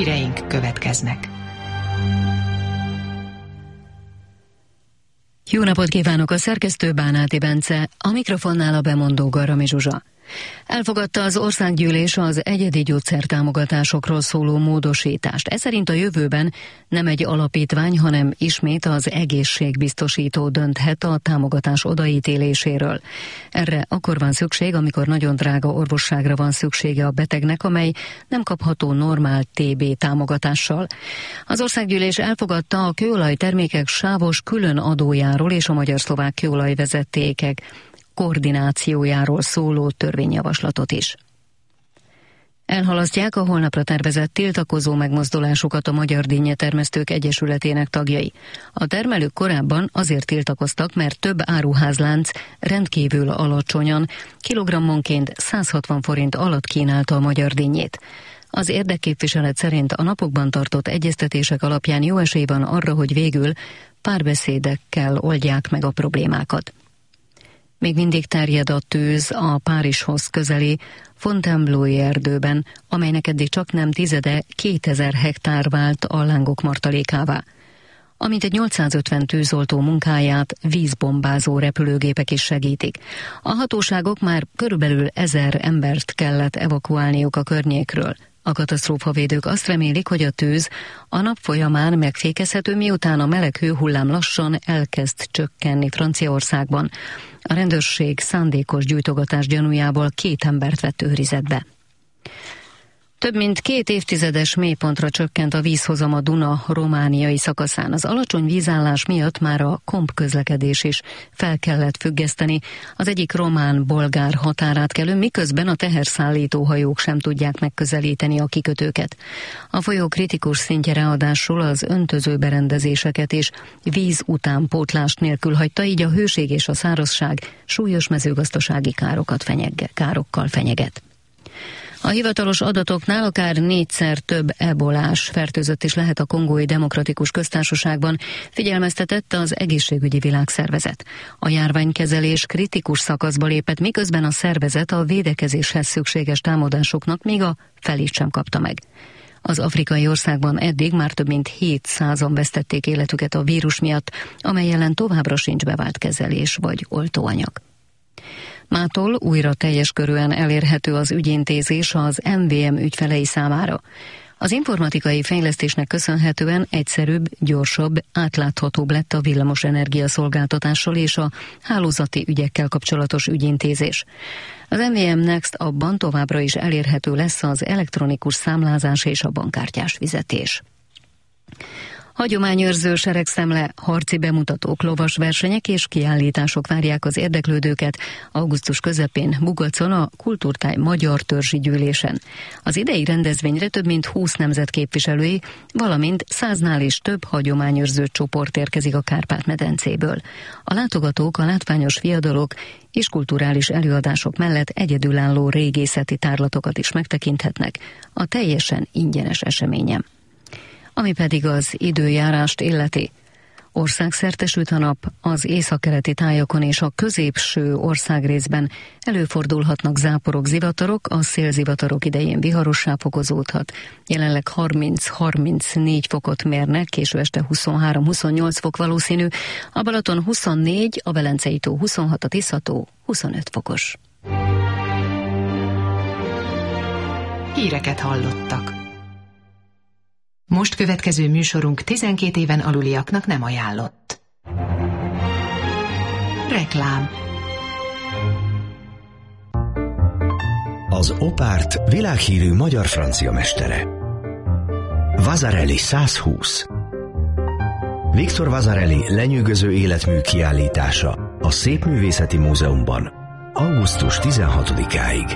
Híreink következnek. Jó napot kívánok, a szerkesztő Bánáti Bence, a mikrofonnál a bemondó Garami Zsuzsa. Elfogadta az országgyűlés az egyedi gyógyszertámogatásokról szóló módosítást. Ez szerint a jövőben nem egy alapítvány, hanem ismét az egészségbiztosító dönthet a támogatás odaítéléséről. Erre akkor van szükség, amikor nagyon drága orvosságra van szüksége a betegnek, amely nem kapható normál TB támogatással. Az országgyűlés elfogadta a kőolaj termékek sávos külön adójáról és a magyar-szlovák kőolajvezetékek koordinációjáról szóló törvényjavaslatot is. Elhalasztják a holnapra tervezett tiltakozó megmozdulásukat a Magyar Dinnyetermesztők Egyesületének tagjai. A termelők korábban azért tiltakoztak, mert több áruházlánc rendkívül alacsonyan, kilogrammonként 160 forint alatt kínálta a magyar dinnyét. Az érdekképviselet szerint a napokban tartott egyeztetések alapján jó esély van arra, hogy végül párbeszédekkel oldják meg a problémákat. Még mindig terjed a tűz a Párizshoz közeli Fontainebleau-i erdőben, amelynek eddig csak nem tizede 2000 hektár vált a lángok martalékává. Amint egy 850 tűzoltó munkáját vízbombázó repülőgépek is segítik. A hatóságok már körülbelül 1000 embert kellett evakuálniuk a környékről. A katasztrófavédők azt remélik, hogy a tűz a nap folyamán megfékezhető, miután a meleg hőhullám lassan elkezd csökkenni Franciaországban. A rendőrség szándékos gyújtogatás gyanújából 2 embert vett őrizetbe. Több mint 2 évtizedes mélypontra csökkent a vízhozam a Duna romániai szakaszán. Az alacsony vízállás miatt már a kompközlekedés is fel kellett függeszteni az egyik román-bolgár határátkelőn, miközben a teherszállító hajók sem tudják megközelíteni a kikötőket. A folyó kritikus szintje ráadásul az öntöző berendezéseket és víz utánpótlás nélkül hagyta, így a hőség és a szárazság súlyos mezőgazdasági károkkal fenyeget. A hivatalos adatoknál akár 4-szer több ebolás fertőzött is lehet a Kongói Demokratikus Köztársaságban, figyelmeztetett az Egészségügyi Világszervezet. A járványkezelés kritikus szakaszba lépett, miközben a szervezet a védekezéshez szükséges támadásoknak még a felét sem kapta meg. Az afrikai országban eddig már több mint 700-an vesztették életüket a vírus miatt, amely ellen továbbra sincs bevált kezelés vagy oltóanyag. Mától újra teljes körűen elérhető az ügyintézés az MVM ügyfelei számára. Az informatikai fejlesztésnek köszönhetően egyszerűbb, gyorsabb, átláthatóbb lett a villamosenergia szolgáltatással és a hálózati ügyekkel kapcsolatos ügyintézés. Az MVM Next abban továbbra is elérhető lesz az elektronikus számlázás és a bankkártyás fizetés. Hagyományőrző seregszemle, harci bemutatók, lovas versenyek és kiállítások várják az érdeklődőket augusztus közepén Bugacon a Kultúrtáj Magyar Törzsi Gyűlésen. Az idei rendezvényre több mint 20 nemzet képviselői, valamint 100-nál is több hagyományőrző csoport érkezik a Kárpát-medencéből. A látogatók a látványos viadalok és kulturális előadások mellett egyedülálló régészeti tárlatokat is megtekinthetnek a teljesen ingyenes eseményen. Ami pedig az időjárást illeti. Országszerte süt a nap, az északkeleti tájakon és a középső országrészben előfordulhatnak záporok, zivatarok, a szélzivatarok idején viharossá fokozódhat. Jelenleg 30-34 fokot mérnek, késő este 23-28 fok valószínű, a Balaton 24, a Velencei tó 26, a Tisza-tó 25 fokos. Híreket hallottak. Most következő műsorunk 12 éven aluliaknak nem ajánlott. Reklám. Az Opárt világhírű magyar-francia mestere. Vasarely 120. Victor Vasarely lenyűgöző életmű kiállítása a Szépművészeti Múzeumban augusztus 16-áig.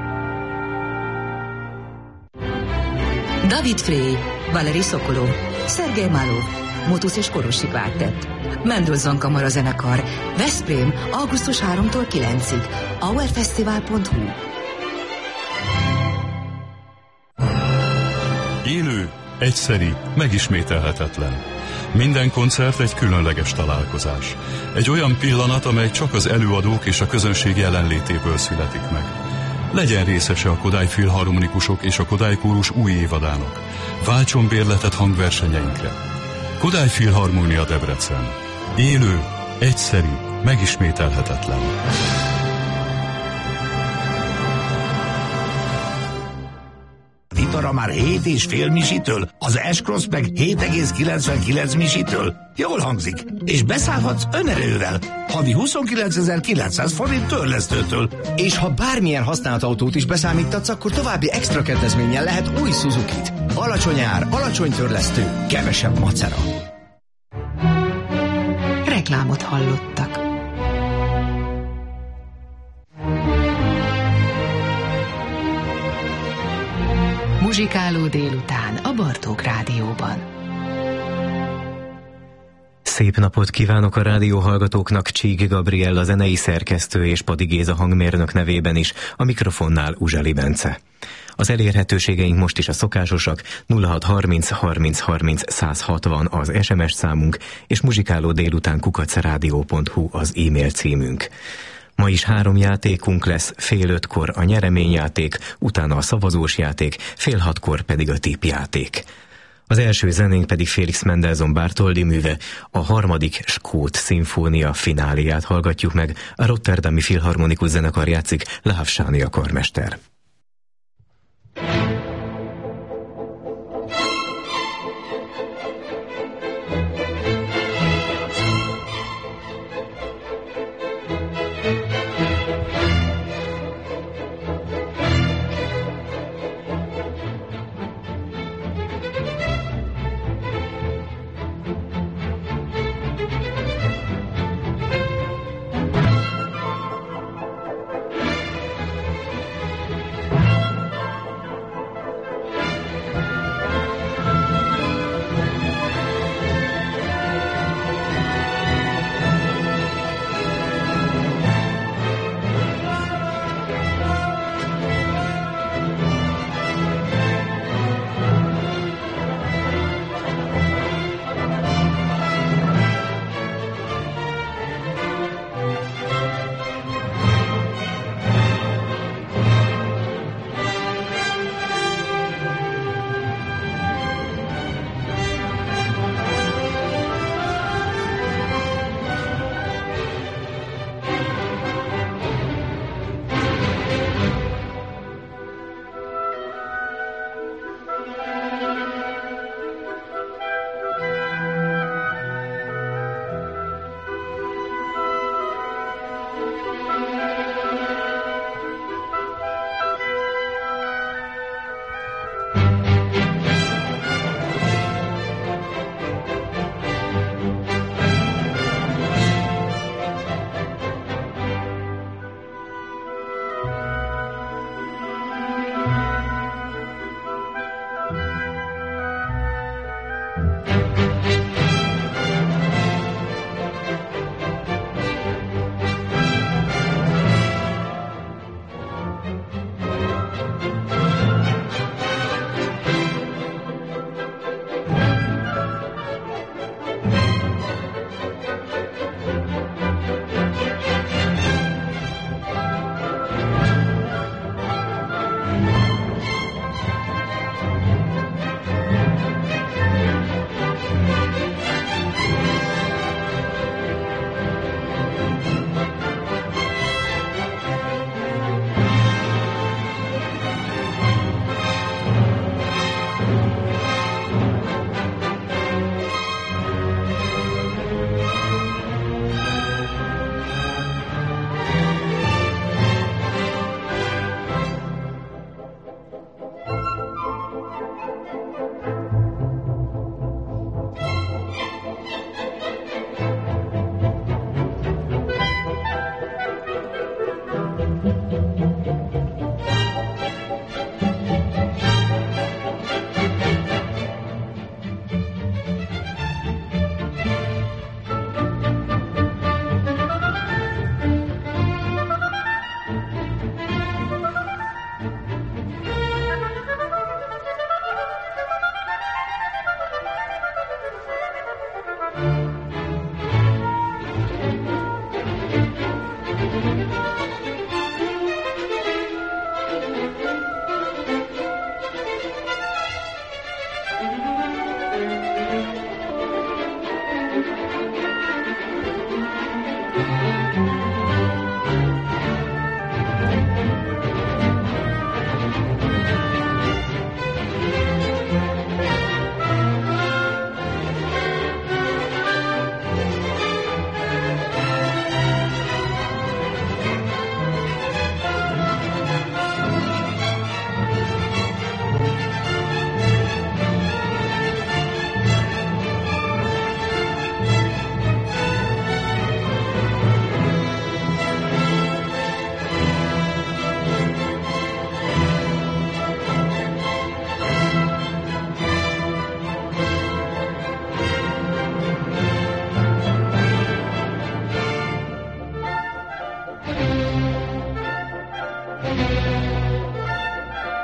David Frey, Valeri Sokolov, Szergej Malov, Motus és Korosi Kvártett, Mendelssohn Kamara zenekar, Veszprém, augusztus 3-tól 9-ig, hourfestival.hu. Élő, egyszeri, megismételhetetlen. Minden koncert egy különleges találkozás. Egy olyan pillanat, amely csak az előadók és a közönség jelenlétéből születik meg. Legyen részese a Kodály Filharmonikusok és a Kodály Kórus új évadának. Váltson bérletet hangversenyeinkre. Kodály Filharmónia Debrecen. Élő, egyszerű, megismételhetetlen. Vitara már 7,5 misitől, az S-Cross meg 7,99 misitől. Jól hangzik, és beszállhatsz önerővel, havi 29.900 forint törlesztőtől. És ha bármilyen használt autót is beszámítatsz, akkor további extra kedvezménnyel lehet új Suzukit. Alacsony ár, alacsony törlesztő, kevesebb macera. Reklámot hallottak. Muzsikáló délután a Bartók Rádióban. Szép napot kívánok a rádióhallgatóknak, Csík Gabriella zenei szerkesztő és Padi Géza hangmérnök nevében is, a mikrofonnál Uzseli Bence. Az elérhetőségeink most is a szokásosak, 0630 30 30 160 az SMS számunk, és muzsikálódélután@radio.hu az e-mail címünk. Ma is 3 játékunk lesz, 4:30 a nyereményjáték, utána a szavazós játék, 5:30 pedig a tippjáték. Az első zenénk pedig Felix Mendelssohn Bartholdy műve, a 3. skót szimfónia fináléját hallgatjuk meg, a Rotterdami Filharmonikus Zenekar játszik, Lehav Sáni a karmester.